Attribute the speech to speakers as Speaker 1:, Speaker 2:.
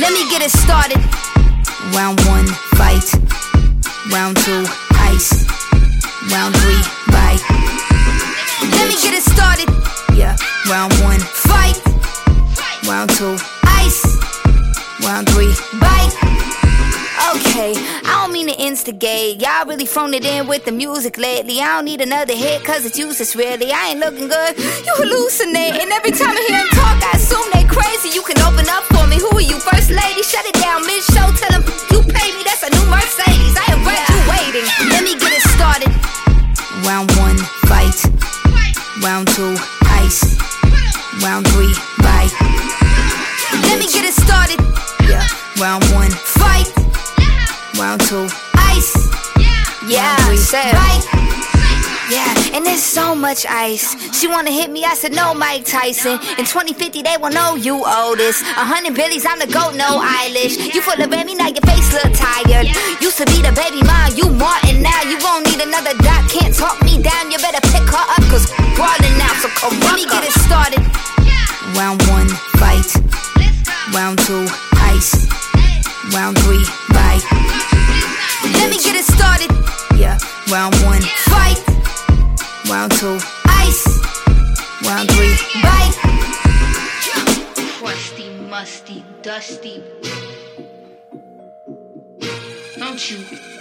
Speaker 1: Let me get it started. Round 1, fight. Round 2, ice. Round 3, bite. Let me get it started. Yeah. Round 1, fight. Round 2, ice. Round 3, bite. Okay, I don't mean to instigate. Y'all really thrown it in with the music lately. I don't need another hit, cause it's useless really. I ain't looking good, you hallucinating. Every time I hear them talk, I assume they crazy. You can open up for me, who are you, first lady? Shut it down, mid-show, tell them you pay me, that's a new Mercedes. I am graduating, let me get it started. Round 1, fight. Round 2, ice. Round 3, bite. Let me get it started. Yeah. Round 1, fight. Round 2, ice. Yeah, round 3, bite. Yeah, and there's so much ice. She wanna hit me, I said no, Mike Tyson. In 2050 they will know you oldest. 100 Billies, I'm the GOAT, no eyelash. You full of baby, now your face look tired. Used to be the baby mom, you Martin now. You won't need another dot, can't talk me down. You better pick her up, cause brawling now, so come let me get it started. Round 1, fight. Round 2, ice. Round 3, bite. Let me get it started. Yeah. Round 1, fight. Round 2, ice. Round 3, bite.
Speaker 2: Crusty, musty, dusty. Don't you